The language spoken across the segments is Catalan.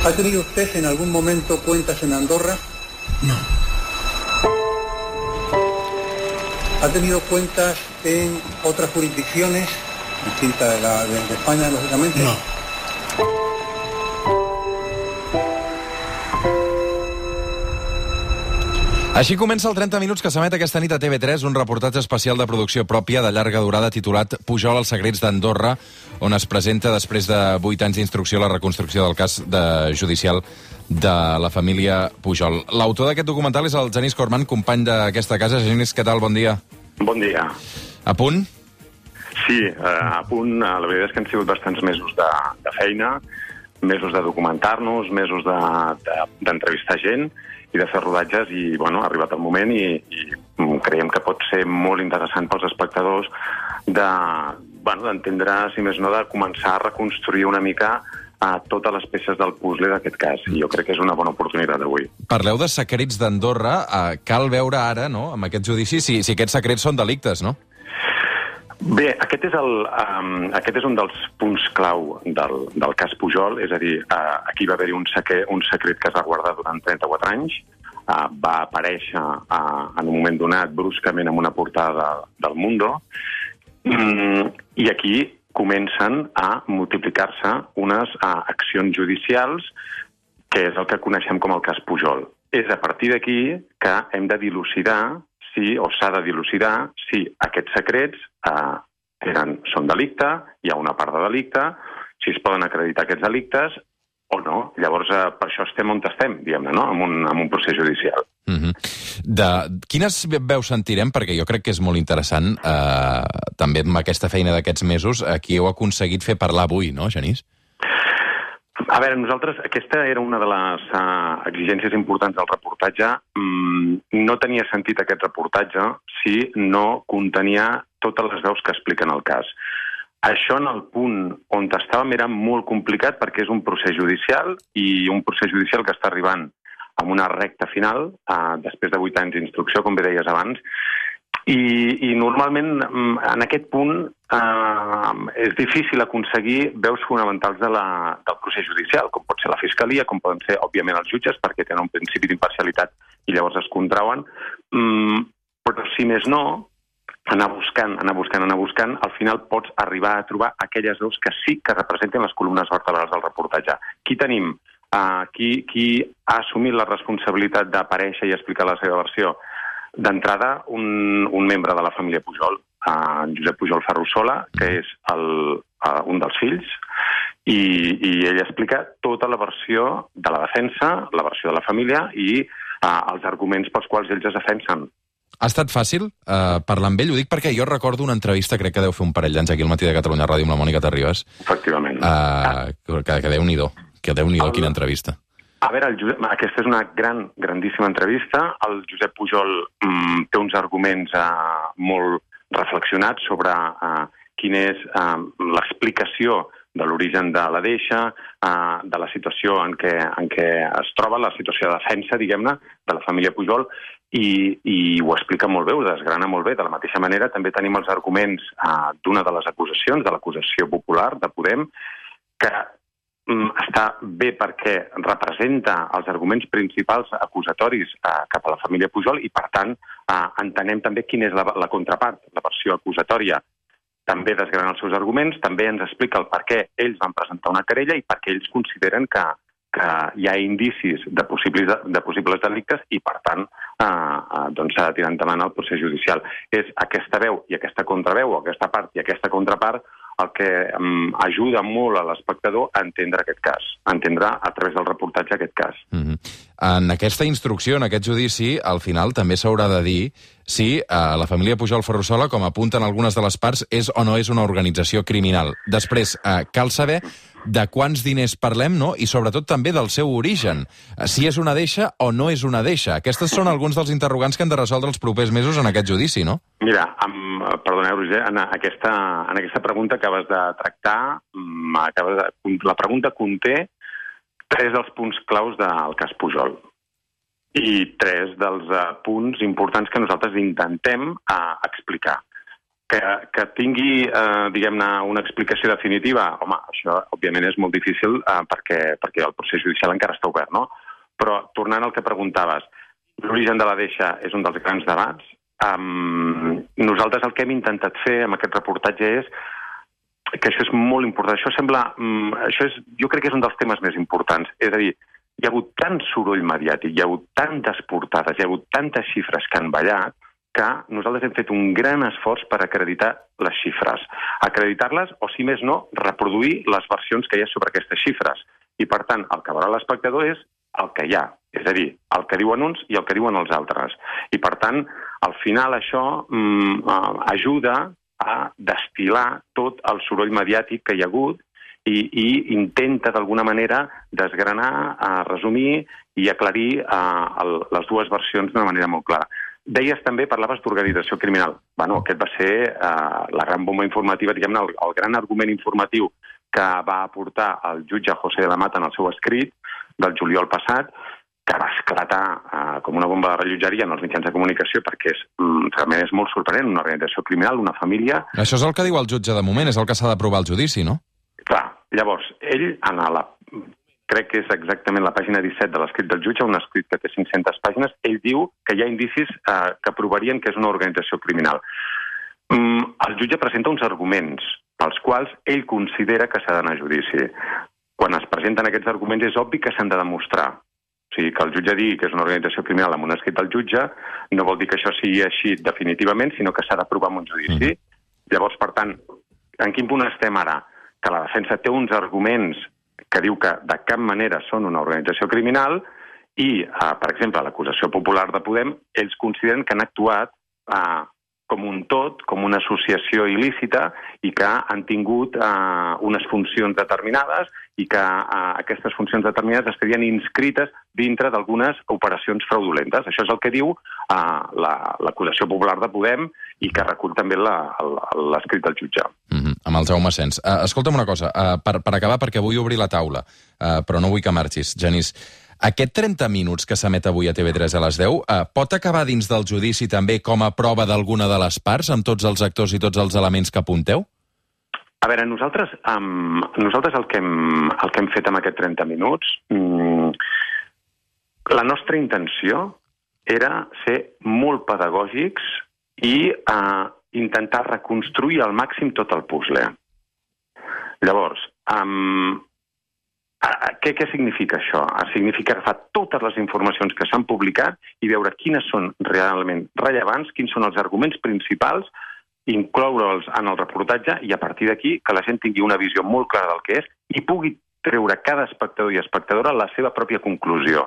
¿Ha tenido usted en algún momento cuentas en Andorra? No. ¿Ha tenido cuentas en otras jurisdicciones, distintas de España, lógicamente? No. Així comença el 30 minuts que s'emet aquesta nit a TV3, un reportatge especial de producció pròpia de llarga durada titulat Pujol als secrets d'Andorra, on es presenta després de 8 anys d'instrucció la reconstrucció del cas judicial de la família Pujol. L'autor d'aquest documental és el Genís Corman, company d'aquesta casa. Genís, què tal? Bon dia. Bon dia. A punt? Sí, a punt. La veritat és que han sigut bastants mesos de feina, mesos de documentar-nos, mesos d'entrevistar gent i de fer rodatges, i bueno, ha arribat el moment i creiem que pot ser molt interessant pels espectadors d'entendre, si més no, de començar a reconstruir una mica totes les peces del puzzle d'aquest cas. I jo crec que és una bona oportunitat avui. Parleu de secrets d'Andorra. Cal veure ara, no?, amb aquest judici, si aquests secrets són delictes, no? Bé, aquest és un dels punts clau del cas Pujol, és a dir, aquí va haver-hi un secret que es va guardar durant 34 anys, va aparèixer en un moment donat bruscament en una portada del Mundo, i aquí comencen a multiplicar-se unes accions judicials, que és el que coneixem com el cas Pujol. És a partir d'aquí que hem de dilucidar s'ha de dilucidar si aquests secrets són delicte, hi ha una part de delicte, si es poden acreditar aquests delictes o no. Llavors, per això estem on estem, diguem-ne, no?, en un procés judicial. Quines veus sentirem? Perquè jo crec que és molt interessant, també amb aquesta feina d'aquests mesos, qui heu aconseguit fer parlar avui, no, Genís? A veure, nosaltres, aquesta era una de les exigències importants del reportatge. No tenia sentit aquest reportatge si no contenia totes les veus que expliquen el cas. Això en el punt on estàvem era molt complicat perquè és un procés judicial i un procés judicial que està arribant a una recta final, després de 8 anys d'instrucció, com bé deies abans, i normalment en aquest punt és difícil aconseguir veus fonamentals del procés judicial, com pot ser la Fiscalia, com poden ser, òbviament, els jutges, perquè tenen un principi d'imparcialitat i llavors es contrauen, però si més no, anar buscant, al final pots arribar a trobar aquelles veus que sí que representen les columnes vertebrals del reportatge. Qui tenim? Qui ha assumit la responsabilitat d'aparèixer i explicar la seva versió? D'entrada, un membre de la família Pujol, en Josep Pujol Ferrusola, que és un dels fills, i ell explica tota la versió de la defensa, la versió de la família i els arguments pels quals ells es defensen. Ha estat fàcil parlar amb ell? Ho dic perquè jo recordo una entrevista, crec que deu fer un parell d'anys aquí al Matí de Catalunya Ràdio amb la Mònica Terribas. Efectivament. Que Déu-n'hi-do, quina entrevista. A veure, aquesta és una grandíssima entrevista. El Josep Pujol té uns arguments molt reflexionats sobre quina és l'explicació de l'origen de la deixa, de la situació en què es troba, la situació de defensa, diguem-ne, de la família Pujol, i ho explica molt bé, ho desgrana molt bé. De la mateixa manera, també tenim els arguments d'una de les acusacions, de l'acusació popular de Podem, que està bé perquè representa els arguments principals acusatoris cap a la família Pujol i, per tant, entenem també quina és la contrapart, la versió acusatòria. També desgrana els seus arguments, també ens explica el per què ells van presentar una querella i per què ells consideren que hi ha indicis de possibles delictes i, per tant, s'ha de tirar endavant el procés judicial. És aquesta veu i aquesta contraveu, aquesta part i aquesta contrapart, el que ajuda molt a l'espectador a entendre aquest cas, a entendre a través del reportatge aquest cas. En aquesta instrucció, en aquest judici, al final també s'haurà de dir si la família Pujol Ferrusola, com apunten algunes de les parts, és o no és una organització criminal. Després, cal saber de quants diners parlem, no?, i sobretot també del seu origen. Si és una deixa o no és una deixa. Aquestes són alguns dels interrogants que hem de resoldre els propers mesos en aquest judici, no? Mira, perdoneu, Roger, en aquesta pregunta acabes de tractar, la pregunta conté 3 dels punts claus del cas Pujol i 3 dels punts importants que nosaltres intentem explicar. Que tingui, diguem-ne, una explicació definitiva, home, això òbviament és molt difícil perquè el procés judicial encara està obert, no? Però, tornant al que preguntaves, l'origen de la deixa és un dels grans debats. Nosaltres el que hem intentat fer amb aquest reportatge és que això és molt important. Jo crec que és un dels temes més importants. És a dir, hi ha hagut tant soroll mediàtic, hi ha hagut tantes portades, hi ha hagut tantes xifres que han ballat, que nosaltres hem fet un gran esforç per acreditar les xifres. Acreditar-les, o si més no, reproduir les versions que hi ha sobre aquestes xifres. I, per tant, el que veurà l'espectador és el que hi ha. És a dir, el que diuen uns i el que diuen els altres. I, per tant, al final això ajuda a destil·lar tot el soroll mediàtic que hi ha hagut i intenta, d'alguna manera, desgranar, resumir i aclarir les dues versions d'una manera molt clara. Deies també, parlaves d'organització criminal. Bueno, aquest va ser la gran bomba informativa, diguem-ne, el gran argument informatiu que va aportar el jutge José de la Mata en el seu escrit del juliol passat, que va esclatar com una bomba de rellotgeria en els mitjans de comunicació perquè realment és molt sorprenent, una organització criminal, una família... Això és el que diu el jutge de moment, és el que s'ha d'aprovar al judici, no? Clar, llavors, ell, crec que és exactament la pàgina 17 de l'escrit del jutge, un escrit que té 500 pàgines, ell diu que hi ha indicis que provarien que és una organització criminal. El jutge presenta uns arguments pels quals ell considera que s'ha d'anar a judici. Quan es presenten aquests arguments és obvi que s'han de demostrar. O sigui, que el jutge digui que és una organització criminal amb un escrit del jutge no vol dir que això sigui així definitivament, sinó que s'ha d'aprovar en un judici. Llavors, per tant, en quin punt estem ara? Que la defensa té uns arguments que diu que de cap manera són una organització criminal i, per exemple, l'acusació popular de Podem, ells consideren que han actuat com un tot, com una associació il·lícita i que han tingut unes funcions determinades i que aquestes funcions determinades estarien inscrites dintre d'algunes operacions fraudulentes. Això és el que diu l'acusació popular de Podem i que recull també l'escrit del jutge. Amb el Jaume Sens. Escolta'm una cosa, per acabar, perquè vull obrir la taula, però no vull que marxis, Genís. Aquest 30 minuts que s'emet avui a TV3 a les 10 pot acabar dins del judici també com a prova d'alguna de les parts, amb tots els actors i tots els elements que apunteu? A veure, nosaltres el que hem fet amb aquests 30 minuts, la nostra intenció era ser molt pedagògics i intentar reconstruir al màxim tot el puzzle. Llavors, què significa això? Significa agafar totes les informacions que s'han publicat i veure quines són realment rellevants, quins són els arguments principals, incloure'ls en el reportatge i a partir d'aquí que la gent tingui una visió molt clara del que és i pugui treure cada espectador i espectadora la seva pròpia conclusió.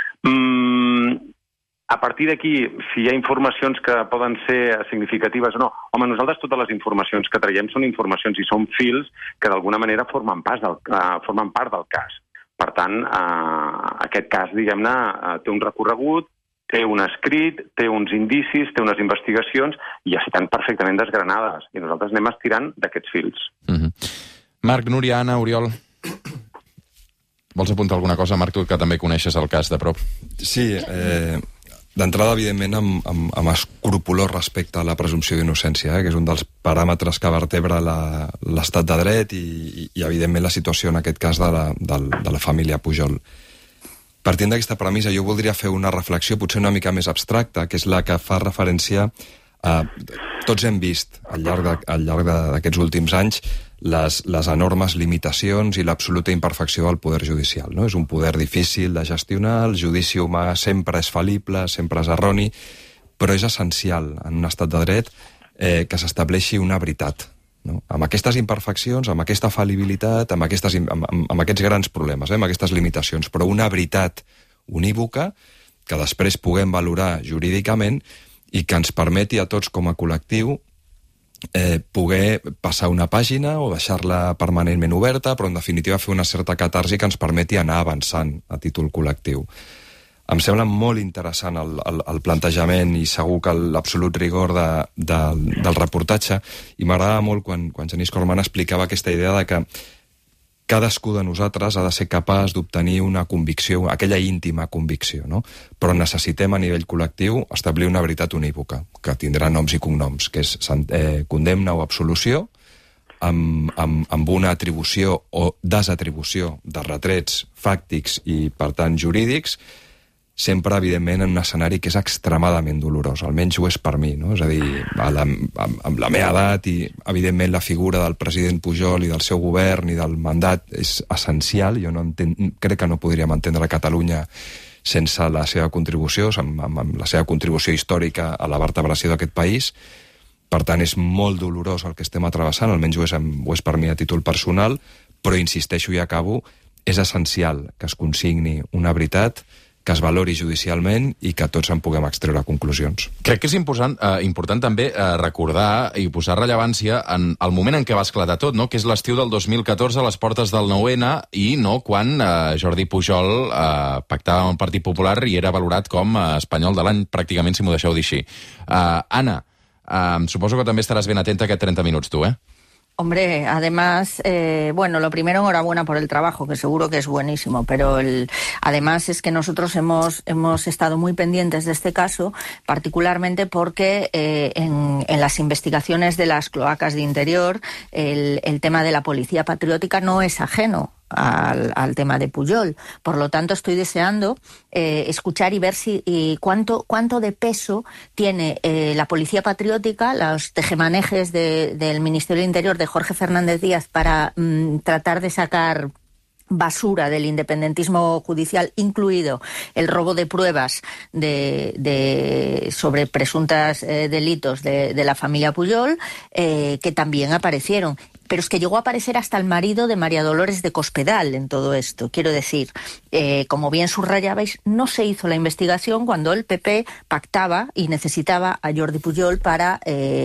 A partir d'aquí, si hi ha informacions que poden ser significatives o no, home, nosaltres totes les informacions que traiem són informacions i són fils que d'alguna manera formen part del cas. Per tant, aquest cas, diguem-ne, té un recorregut, té un escrit, té uns indicis, té unes investigacions i estan perfectament desgranades. I nosaltres anem estirant d'aquests fils. Marc, Núria, Anna, Oriol... Vols apuntar alguna cosa, Marc, tu que també coneixes el cas de prop? Sí, d'entrada, evidentment, amb escrupolós respecte a la presumpció d'innocència, que és un dels paràmetres que vertebra l'estat de dret i evidentment, la situació, en aquest cas, de la família Pujol. Partint d'aquesta premissa, jo voldria fer una reflexió potser una mica més abstracta, que és la que fa referència a... Tots hem vist, al llarg d'aquests últims anys, les enormes limitacions i l'absoluta imperfecció del poder judicial. No? És un poder difícil de gestionar, el judici humà sempre és fal·lible, sempre és erroni, però és essencial en un estat de dret que s'estableixi una veritat. No? Amb aquestes imperfeccions, amb aquesta fal·libilitat, amb aquests grans problemes, amb aquestes limitacions, però una veritat unívoca que després puguem valorar jurídicament i que ens permeti a tots com a col·lectiu poder passar una pàgina o deixar-la permanentment oberta, però en definitiva fer una certa catarsi que ens permeti anar avançant a títol col·lectiu. Em sembla molt interessant el plantejament i segur que l'absolut rigor del reportatge, i m'agradava molt quan Genís Corman explicava aquesta idea de que cadascú de nosaltres ha de ser capaç d'obtenir una convicció, aquella íntima convicció, no? Però necessitem a nivell col·lectiu establir una veritat unívoca, que tindrà noms i cognoms, que és condemna o absolució, amb una atribució o desatribució de retrets fàctics i, per tant, jurídics, sempre, evidentment, en un escenari que és extremadament dolorós, almenys ho és per mi, no? És a dir, amb la meva edat i, evidentment, la figura del president Pujol i del seu govern i del mandat és essencial. Jo crec que no podríem entendre Catalunya sense la seva contribució, amb la seva contribució històrica a la vertebració d'aquest país. Per tant, és molt dolorós el que estem atrevessant, almenys ho és per mi a títol personal, però insisteixo i acabo, és essencial que es consigni una veritat, que es valori judicialment i que tots en puguem extreure conclusions. Crec que és important també recordar i posar rellevància en el moment en què va esclatar tot, no? Que és l'estiu del 2014 a les portes del 9-N i no quan Jordi Pujol pactava amb el Partit Popular i era valorat com espanyol de l'any, pràcticament, si m'ho deixeu dir així. Anna, suposo que també estaràs ben atenta a aquest 30 minuts, tu, Hombre, además, bueno, lo primero, enhorabuena por el trabajo, que seguro que es buenísimo, pero además es que nosotros hemos estado muy pendientes de este caso, particularmente porque en las investigaciones de las cloacas de Interior, el tema de la policía patriótica no es ajeno al tema de Pujol. Por lo tanto, estoy deseando escuchar y ver cuánto de peso tiene la policía patriótica, los tejemanejes del Ministerio del Interior de Jorge Fernández Díaz para tratar de sacar basura del independentismo judicial, incluido el robo de pruebas sobre presuntos delitos de la familia Pujol, que también aparecieron. Pero es que llegó a aparecer hasta el marido de María Dolores de Cospedal en todo esto. Quiero decir, como bien subrayabais, no se hizo la investigación cuando el PP pactaba y necesitaba a Jordi Pujol para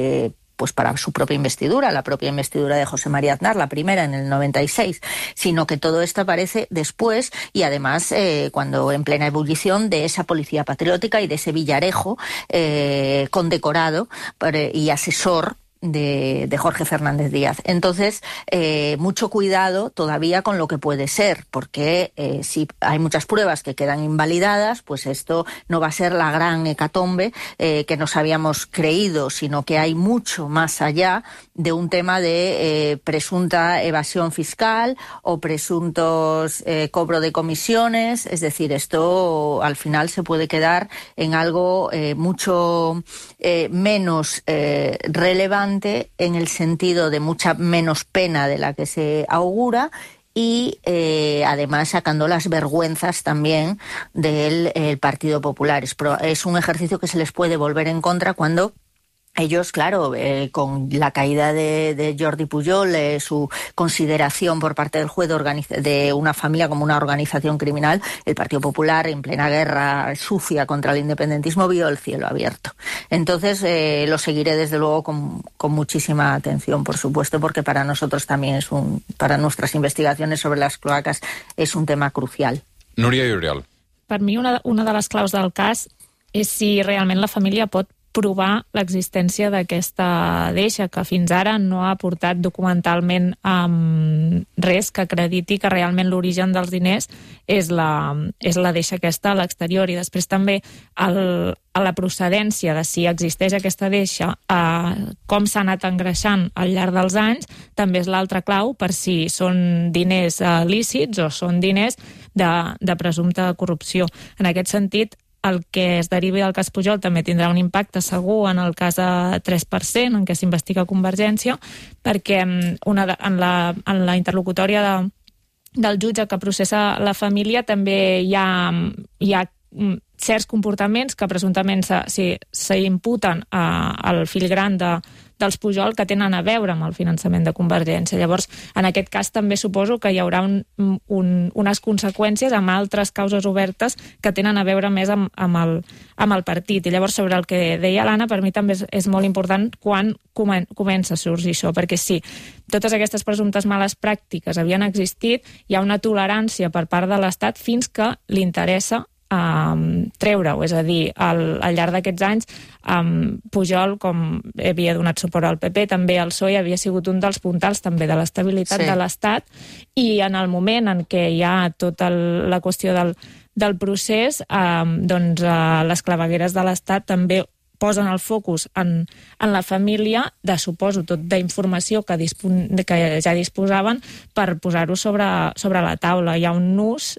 su propia investidura, la propia investidura de José María Aznar, la primera en el 96, sino que todo esto aparece después y además cuando en plena ebullición de esa policía patriótica y de ese Villarejo condecorado y asesor de Jorge Fernández Díaz. Entonces, mucho cuidado todavía con lo que puede ser, porque si hay muchas pruebas que quedan invalidadas, pues esto no va a ser la gran hecatombe que nos habíamos creído, sino que hay mucho más allá de un tema de presunta evasión fiscal o presuntos cobro de comisiones. Es decir, esto al final se puede quedar en algo mucho menos relevante, en el sentido de mucha menos pena de la que se augura y además sacando las vergüenzas también del Partido Popular. Es un ejercicio que se les puede volver en contra cuando ellos, claro, con la caída de Jordi Pujol, su consideración por parte del juez de una familia como una organización criminal, el Partido Popular, en plena guerra sucia contra el independentismo, vio el cielo abierto. Entonces, lo seguiré desde luego con muchísima atención, por supuesto, porque para nosotros también para nuestras investigaciones sobre las cloacas es un tema crucial. Núria i Oriol. Per mi, una de les claus del cas és si realment la família pot provar l'existència d'aquesta deixa, que fins ara no ha aportat documentalment res que acrediti que realment l'origen dels diners és la deixa aquesta a l'exterior. I després també a la procedència de si existeix aquesta deixa, com s'ha anat engreixant al llarg dels anys, també és l'altra clau per si són diners lícits o són diners de presumpta corrupció. En aquest sentit, el que es derivi del cas Pujol també tindrà un impacte segur en el cas de 3%, en què s'investiga Convergència, perquè en la interlocutòria del jutge que processa la família també hi ha certs comportaments que presumptament s'imputen al fill gran dels Pujol que tenen a veure amb el finançament de Convergència. Llavors, en aquest cas també suposo que hi haurà unes conseqüències amb altres causes obertes que tenen a veure més amb el partit. I llavors, sobre el que deia l'Anna, per mi també és molt important quan comença a sorgir això, perquè sí, totes aquestes presumptes males pràctiques havien existit, hi ha una tolerància per part de l'Estat fins que li interessa treure-ho. És a dir, al llarg d'aquests anys, Pujol, com havia donat suport al PP, també el PSOE havia sigut un dels puntals també de l'estabilitat de l'Estat, i en el moment en què hi ha tota la qüestió del procés, doncs les clavegueres de l'Estat també posen el focus en la família, suposo, tot d'informació que ja disposaven per posar-ho sobre la taula. Hi ha un ús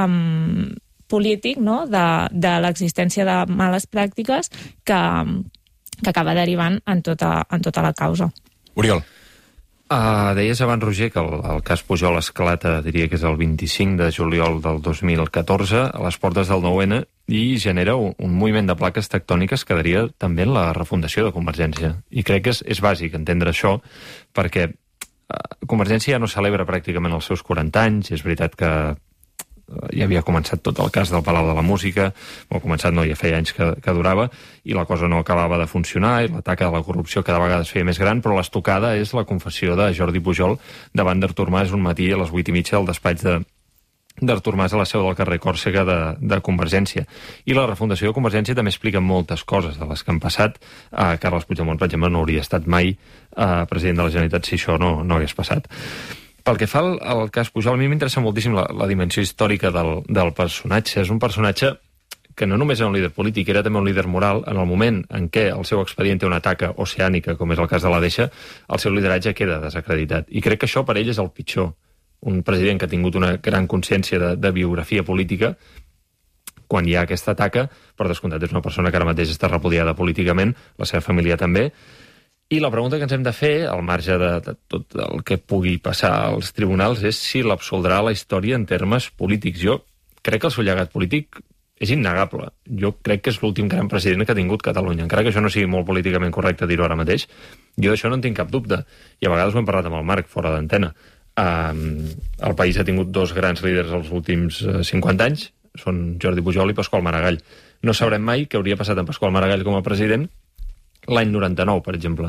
polític, no?, de l'existència de males pràctiques que acaba derivant en tota la causa. Oriol. Deies abans, Roger, que el cas Pujol esclata, diria que és el 25 de juliol del 2014, a les portes del 9-N, i genera un moviment de plaques tectòniques que daria també en la refundació de Convergència. I crec que és bàsic entendre això, perquè Convergència ja no celebra pràcticament els seus 40 anys. És veritat que ja havia començat tot el cas del Palau de la Música, ja feia anys que durava, i la cosa no acabava de funcionar, i l'atac a la corrupció cada vegada es feia més gran, però l'estocada és la confessió de Jordi Pujol davant d'Artur Mas un matí a les 8:30 al despatx d'Artur Mas a la seu del carrer Còrsega de Convergència. I la refundació de Convergència també explica moltes coses de les que han passat. Carles Puigdemont, per exemple, no hauria estat mai president de la Generalitat si això no hagués passat. Pel que fa al cas Pujol, a mi m'interessa moltíssim la dimensió històrica del personatge. És un personatge que no només era un líder polític, era també un líder moral. En el moment en què el seu expedient té una taca oceànica, com és el cas de la Deixa, el seu lideratge queda desacreditat. I crec que això per ell és el pitjor. Un president que ha tingut una gran consciència de biografia política, quan hi ha aquesta taca, per descomptat, és una persona que ara mateix està repudiada políticament, la seva família també. I la pregunta que ens hem de fer, al marge de tot el que pugui passar als tribunals, és si l'absoldrà la història en termes polítics. Jo crec que el seu llegat polític és innegable. Jo crec que és l'últim gran president que ha tingut Catalunya. Encara que això no sigui molt políticament correcte dir-ho ara mateix, jo d'això no en tinc cap dubte. I a vegades ho hem parlat amb el Marc, fora d'antena. El país ha tingut dos grans líders els últims 50 anys, són Jordi Pujol i Pasqual Maragall. No sabrem mai què hauria passat amb Pasqual Maragall com a president l'any 99, per exemple,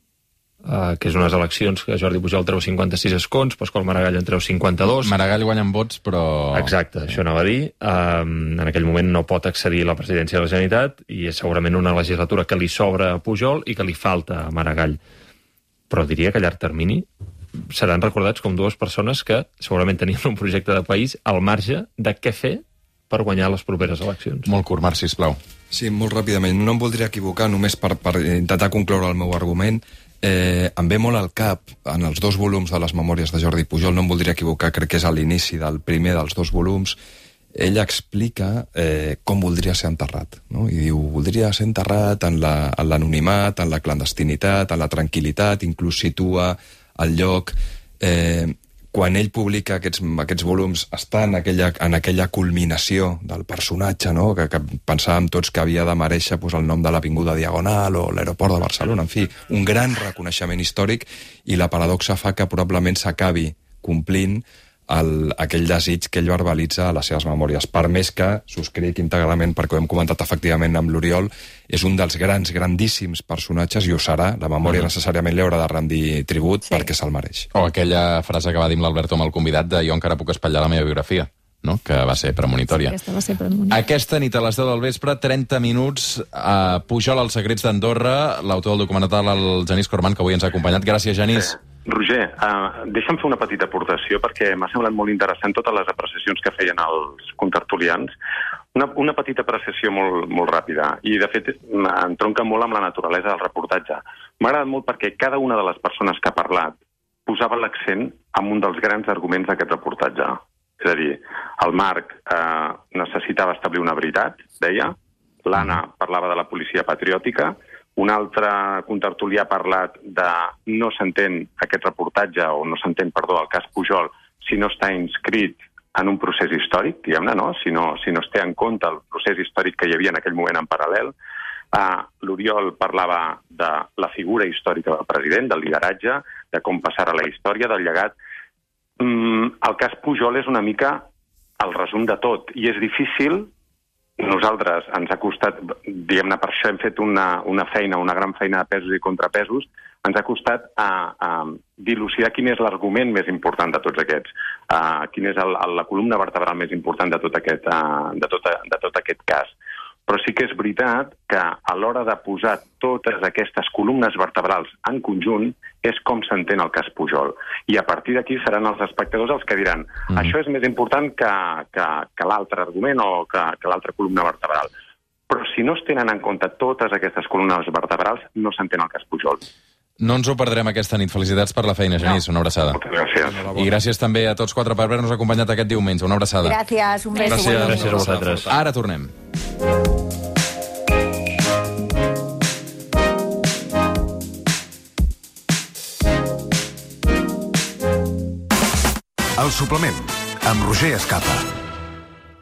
que és unes eleccions que Jordi Pujol treu 56 escons, Pasqual Maragall en treu 52. Maragall guanya en vots, però... Exacte, això anava a dir. En aquell moment no pot accedir a la presidència de la Generalitat i és segurament una legislatura que li sobra a Pujol i que li falta a Maragall. Però diria que a llarg termini seran recordats com dues persones que segurament tenien un projecte de país al marge de què fer per guanyar les properes eleccions. Molt curt, Marc, sisplau. Sí, molt ràpidament. No em voldria equivocar, només per intentar concloure el meu argument. Em ve molt al cap, en els 2 volums de les memòries de Jordi Pujol, no em voldria equivocar, crec que és a l'inici del primer dels 2 volums, ell explica com voldria ser enterrat, no? I diu, voldria ser enterrat en l'anonimat, en la clandestinitat, en la tranquil·litat, inclús situa el lloc... Quan ell publica aquests volums està en aquella culminació del personatge, no? que pensàvem tots que havia de mereixer el nom de l'Avinguda Diagonal o l'aeroport de Barcelona, en fi, un gran reconeixement històric, i la paradoxa fa que probablement s'acabi complint aquell desig que ell verbalitza a les seves memòries. Per més que subscric íntegrament, perquè ho hem comentat efectivament amb l'Oriol, és un dels grandíssims personatges, i ho serà, la memòria necessàriament li haurà de rendir tribut perquè se'l mereix. O aquella frase que va dir l'Alberto amb el convidat de jo encara puc espatllar la meva biografia, no? Que va ser premonitòria. Sí, aquesta va ser premonitòria. Aquesta nit a les 10 del vespre, 30 minuts, Pujol, els secrets d'Andorra, l'autor del documental, el Genís Corman, que avui ens ha acompanyat. Gràcies, Genís. Roger, deixa'm fer una petita aportació perquè m'ha semblat molt interessant totes les apreciacions que feien els contertulians. Una petita apreciació molt ràpida, i de fet entronca molt amb la naturalesa del reportatge. M'ha agradat molt perquè cada una de les persones que ha parlat posava l'accent en un dels grans arguments d'aquest reportatge. És a dir, el Marc necessitava establir una veritat, deia, l'Anna parlava de la policia patriòtica, un altre contertulià ha parlat de no s'entén aquest reportatge, o no s'entén, perdó, el cas Pujol, si no està inscrit en un procés històric, diguem-ne, no? Si no es té en compte el procés històric que hi havia en aquell moment en paral·lel. L'Oriol parlava de la figura històrica del president, del lideratge, de com passarà la història, del llegat. El cas Pujol és una mica el resum de tot, i és difícil. Nosaltres ens ha costat, diguem-ne, per això hem fet una gran feina de pesos i contrapesos, ens ha costat dilucidar quin és l'argument més important de tots aquests. quina és la columna vertebral més important de tot aquest cas. Però sí que és veritat que a l'hora de posar totes aquestes columnes vertebrals en conjunt és com s'entén el cas Pujol. I a partir d'aquí seran els espectadors els que diran això és més important que l'altre argument o que l'altra columna vertebral. Però si no es tenen en compte totes aquestes columnes vertebrals, no s'entén el cas Pujol. No ens ho perdrem aquesta nit. Felicitats per la feina, Genís. Una abraçada. Moltes gràcies. I gràcies també a tots quatre per haver-nos acompanyat aquest diumenge. Una abraçada. Gràcies, un beso. Gràcies a vosaltres. Ara tornem. El suplement, amb Roger Escapa.